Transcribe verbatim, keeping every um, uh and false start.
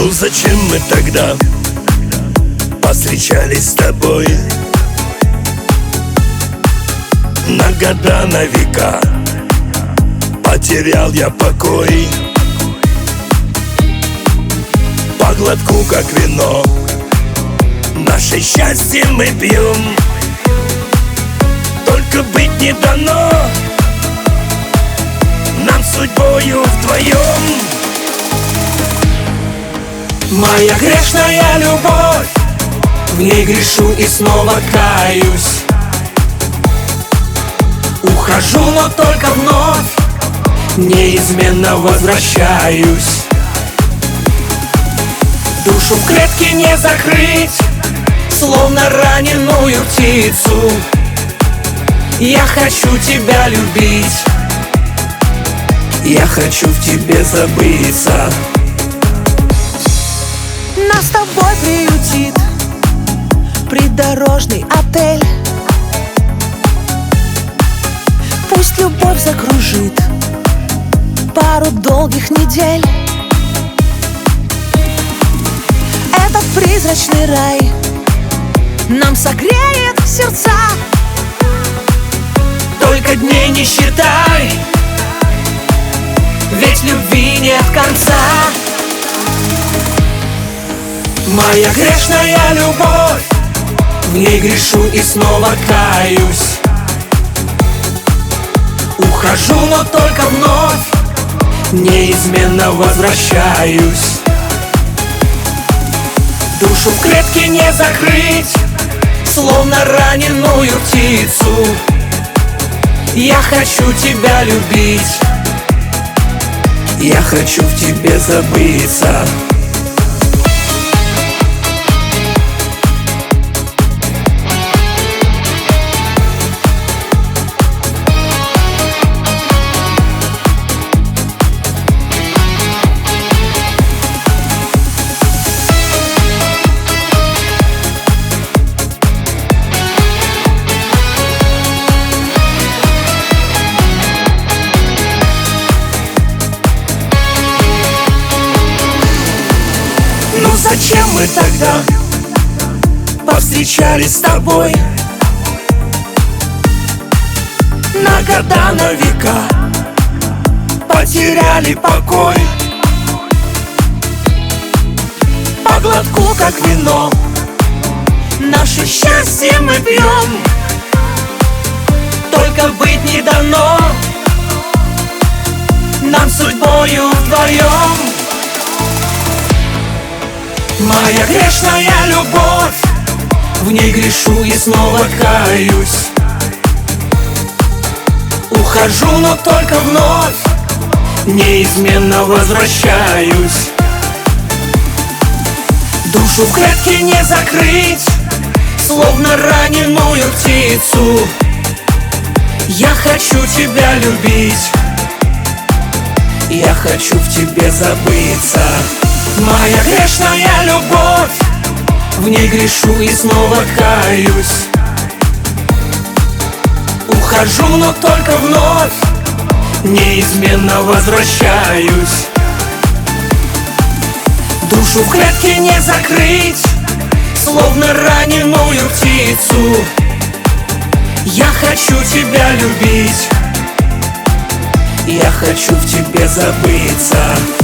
Ну зачем мы тогда повстречались с тобой? На года, на века потерял я покой. По глотку, как вино, наше счастье мы пьем. Только быть не дано нам судьбою вдвоем. Моя грешная любовь, в ней грешу и снова каюсь. Ухожу, но только вновь неизменно возвращаюсь. Душу в клетке не закрыть, словно раненую птицу. Я хочу тебя любить, я хочу в тебе забыться. Нас с тобой приютит придорожный отель. Пусть любовь закружит пару долгих недель. Этот призрачный рай нам согреет сердца. Только дней не считай, ведь любви нет конца. Моя грешная любовь, в ней грешу и снова каюсь. Ухожу, но только вновь неизменно возвращаюсь. Душу в клетке не закрыть, словно раненую птицу. Я хочу тебя любить, я хочу в тебе забыться. Ну зачем мы тогда повстречались с тобой? На года, на века потеряли покой. По глотку, как вино, наше счастье мы пьем. только быть не дано нам судьбою вдвоем. Моя грешная любовь, в ней грешу и снова каюсь. Ухожу, но только вновь неизменно возвращаюсь. Душу в клетке не закрыть, словно раненую птицу. Я хочу тебя любить, я хочу в тебе забыться. моя грешная любовь, в ней грешу и снова каюсь. Ухожу, но только вновь неизменно возвращаюсь. Душу в клетке не закрыть, словно раненую птицу. Я хочу тебя любить, я хочу в тебе забыться.